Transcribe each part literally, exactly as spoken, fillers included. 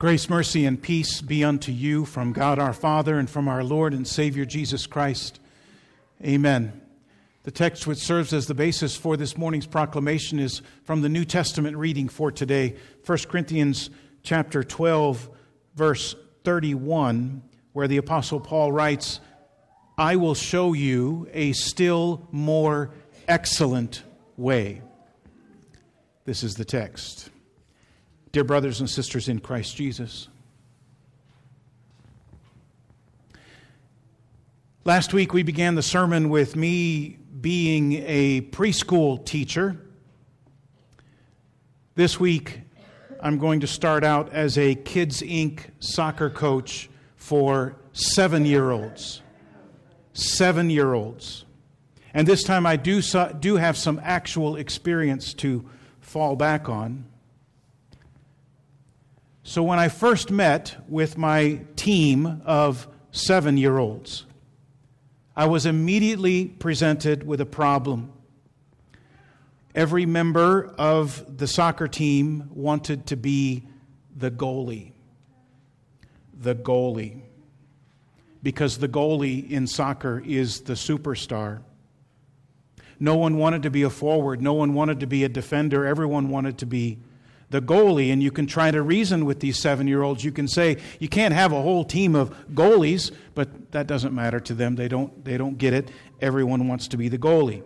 Grace, mercy, and peace be unto you from God our Father and from our Lord and Savior Jesus Christ. Amen. The text which serves as the basis for this morning's proclamation is from the New Testament reading for today, First Corinthians chapter twelve, verse thirty-one, where the Apostle Paul writes, "I will show you a still more excellent way." This is the text. Dear brothers and sisters in Christ Jesus, last week we began the sermon with me being a preschool teacher. This week I'm going to start out as a Kids Incorporated soccer coach for seven-year-olds. Seven-year-olds. And this time I do, so, do have some actual experience to fall back on. So when I first met with my team of seven-year-olds, I was immediately presented with a problem. Every member of the soccer team wanted to be the goalie. The goalie. Because the goalie in soccer is the superstar. No one wanted to be a forward. No one wanted to be a defender. Everyone wanted to be the goalie. And you can try to reason with these seven-year-olds. You can say, you can't have a whole team of goalies, but that doesn't matter to them. They don't, they don't get it. Everyone wants to be the goalie.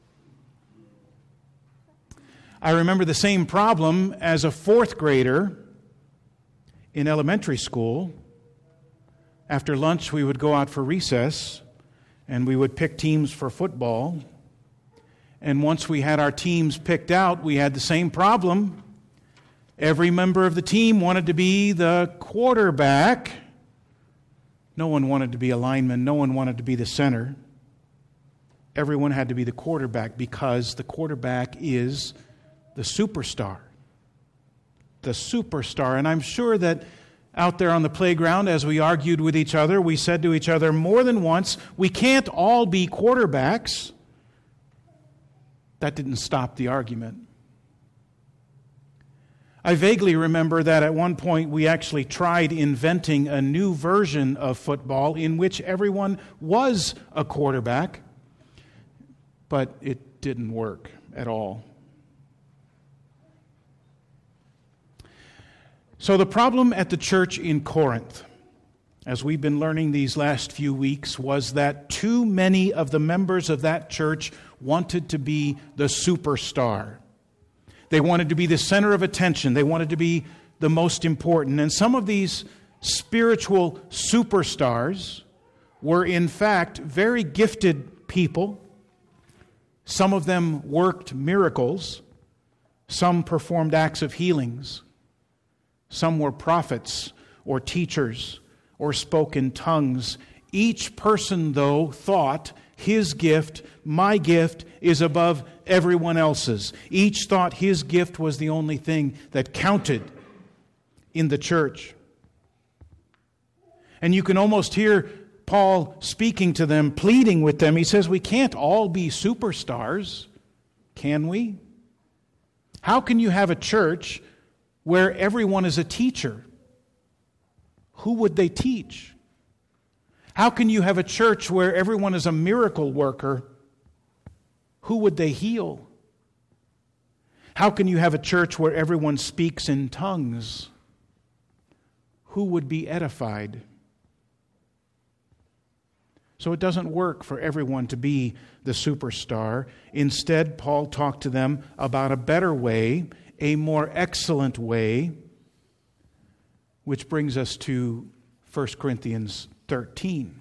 I remember the same problem as a fourth grader in elementary school. After lunch, we would go out for recess, and we would pick teams for football. And once we had our teams picked out, we had the same problem. Every member of the team wanted to be the quarterback. No one wanted to be a lineman. No one wanted to be the center. Everyone had to be the quarterback because the quarterback is the superstar. The superstar. And I'm sure that out there on the playground, as we argued with each other, we said to each other more than once, we can't all be quarterbacks. That didn't stop the argument. I vaguely remember that at one point we actually tried inventing a new version of football in which everyone was a quarterback, but it didn't work at all. So the problem at the church in Corinth, as we've been learning these last few weeks, was that too many of the members of that church wanted to be the superstar. They wanted to be the center of attention. They wanted to be the most important. And some of these spiritual superstars were in fact very gifted people. Some of them worked miracles. Some performed acts of healings. Some were prophets or teachers or spoke in tongues. Each person, though, thought his gift, my gift, is above everyone else's. Each thought his gift was the only thing that counted in the church. And you can almost hear Paul speaking to them, pleading with them. He says, we can't all be superstars, can we? How can you have a church where everyone is a teacher? Who would they teach? How can you have a church where everyone is a miracle worker? Who would they heal? How can you have a church where everyone speaks in tongues? Who would be edified? So it doesn't work for everyone to be the superstar. Instead, Paul talked to them about a better way, a more excellent way, which brings us to First Corinthians thirteen.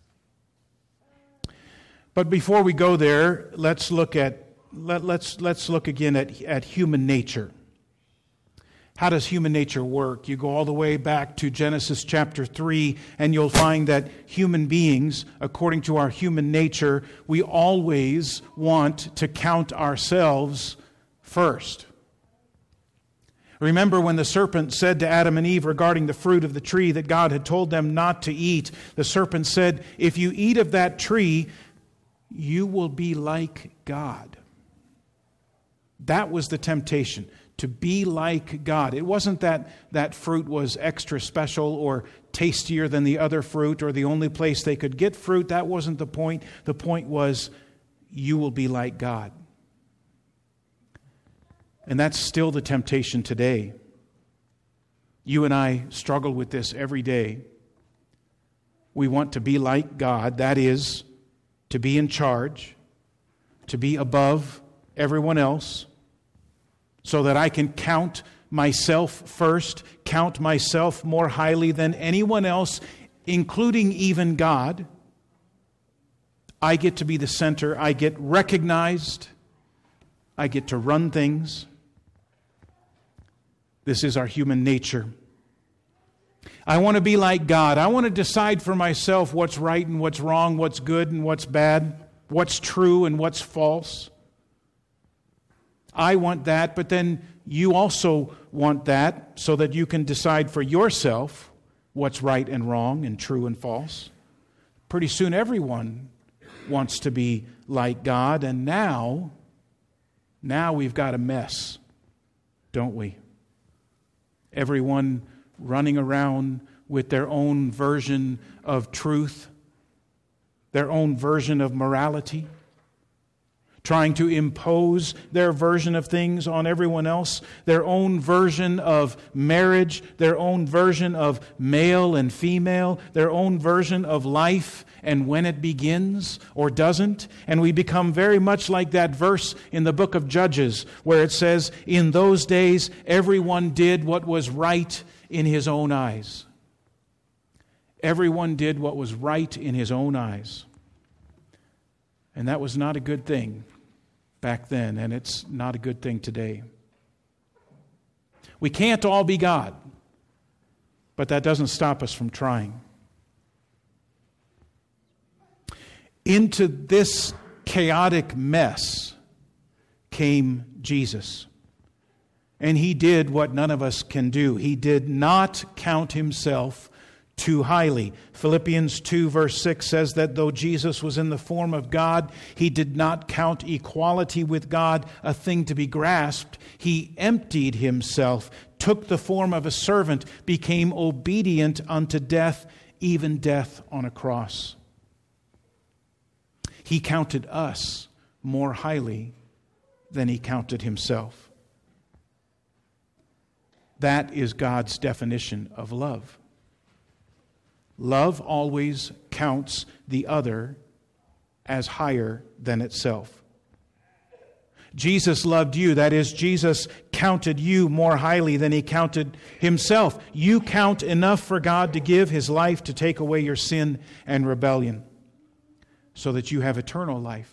But before we go there, let's look at let, let's let's look again at, at human nature. How does human nature work? You go all the way back to Genesis chapter three, and you'll find that human beings, according to our human nature, we always want to count ourselves first. Remember when the serpent said to Adam and Eve regarding the fruit of the tree that God had told them not to eat, the serpent said, if you eat of that tree, you will be like God. That was the temptation. to be like God. It wasn't that that fruit was extra special or tastier than the other fruit or the only place they could get fruit. That wasn't the point. The point was, you will be like God. And that's still the temptation today. You and I struggle with this every day. We want to be like God, that is, to be in charge, to be above everyone else, so that I can count myself first, count myself more highly than anyone else, including even God. I get to be the center. I get recognized. I get to run things. This is our human nature. I want to be like God. I want to decide for myself what's right and what's wrong, what's good and what's bad, what's true and what's false. I want that, but then you also want that so that you can decide for yourself what's right and wrong and true and false. Pretty soon everyone wants to be like God, and now, now we've got a mess, don't we? Everyone running around with their own version of truth, their own version of morality, trying to impose their version of things on everyone else, their own version of marriage, their own version of male and female, their own version of life and when it begins or doesn't. And we become very much like that verse in the book of Judges where it says, in those days everyone did what was right in his own eyes. Everyone did what was right in his own eyes. And that was not a good thing back then, and it's not a good thing today. We can't all be God, but that doesn't stop us from trying. Into this chaotic mess came Jesus. And he did what none of us can do. He did not count himself too highly. Philippians two verse six says that though Jesus was in the form of God, he did not count equality with God a thing to be grasped. He emptied himself, took the form of a servant, became obedient unto death, even death on a cross. He counted us more highly than he counted himself. That is God's definition of love. Love always counts the other as higher than itself. Jesus loved you. That is, Jesus counted you more highly than he counted himself. You count enough for God to give his life to take away your sin and rebellion so that you have eternal life.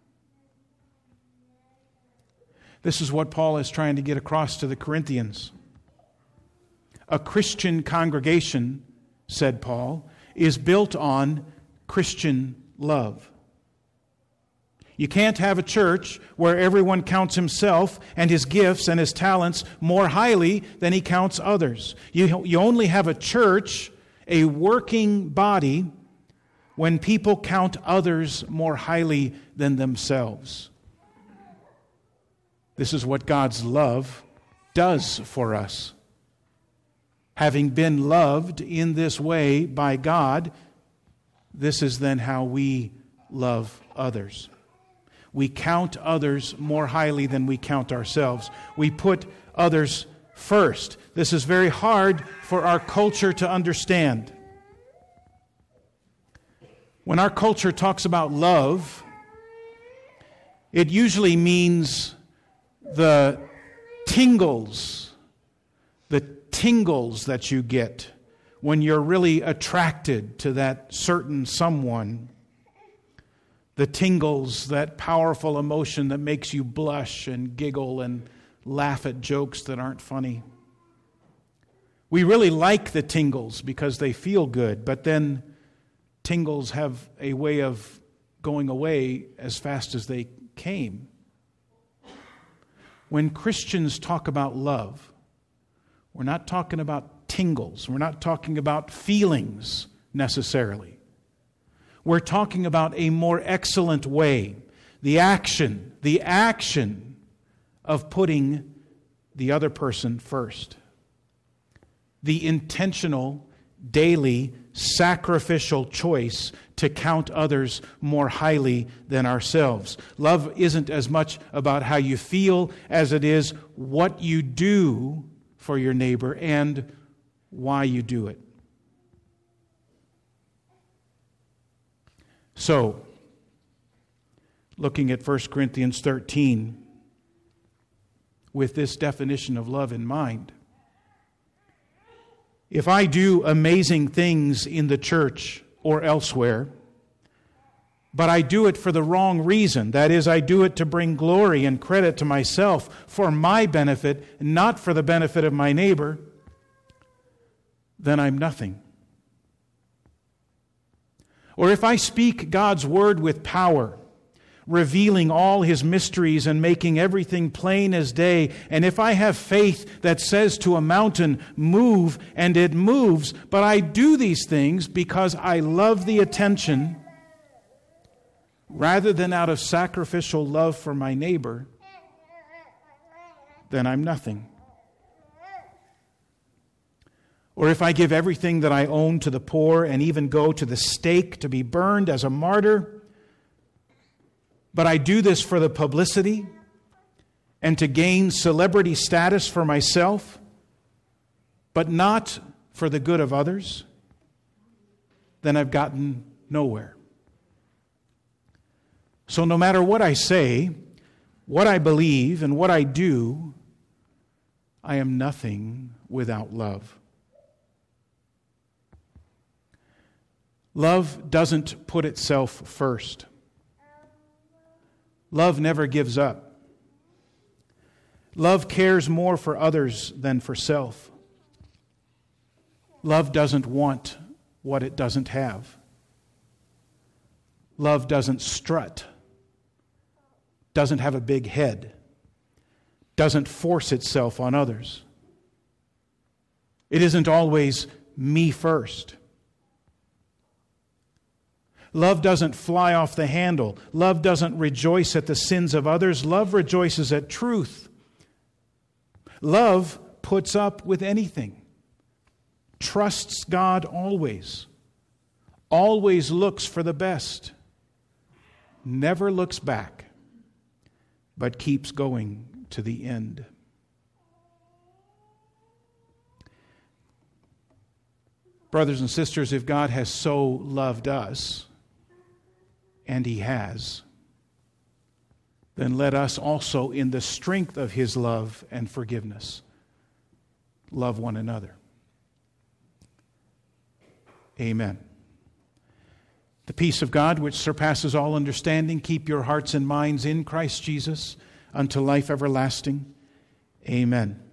This is what Paul is trying to get across to the Corinthians. A Christian congregation, said Paul, is built on Christian love. You can't have a church where everyone counts himself and his gifts and his talents more highly than he counts others. You, you only have a church, a working body, when people count others more highly than themselves. This is what God's love does for us. Having been loved in this way by God, this is then how we love others. We count others more highly than we count ourselves. We put others first. This is very hard for our culture to understand. When our culture talks about love, it usually means the tingles, the tingles that you get when you're really attracted to that certain someone. The tingles, that powerful emotion that makes you blush and giggle and laugh at jokes that aren't funny. We really like the tingles because they feel good, but then tingles have a way of going away as fast as they came. When Christians talk about love, we're not talking about tingles. We're not talking about feelings necessarily. We're talking about a more excellent way. The action, the action of putting the other person first. The intentional, daily, sacrificial choice to count others more highly than ourselves. Love isn't as much about how you feel as it is what you do for your neighbor and why you do it. So, looking at First Corinthians thirteen, with this definition of love in mind, if I do amazing things in the church or elsewhere, but I do it for the wrong reason, that is, I do it to bring glory and credit to myself, for my benefit, not for the benefit of my neighbor, then I'm nothing. Or if I speak God's word with power, revealing all His mysteries and making everything plain as day, and if I have faith that says to a mountain, move, and it moves, but I do these things because I love the attention rather than out of sacrificial love for my neighbor, then I'm nothing. Or if I give everything that I own to the poor and even go to the stake to be burned as a martyr, but I do this for the publicity and to gain celebrity status for myself, but not for the good of others, then I've gotten nowhere. So no matter what I say, what I believe, and what I do, I am nothing without love. Love doesn't put itself first. Love never gives up. Love cares more for others than for self. Love doesn't want what it doesn't have. Love doesn't strut, doesn't have a big head, doesn't force itself on others. It isn't always me first. Love doesn't fly off the handle. Love doesn't rejoice at the sins of others. Love rejoices at truth. Love puts up with anything, trusts God always, always looks for the best, never looks back, but keeps going to the end. Brothers and sisters, if God has so loved us, and He has, then let us also, in the strength of His love and forgiveness, love one another. Amen. The peace of God, which surpasses all understanding, keep your hearts and minds in Christ Jesus unto life everlasting. Amen.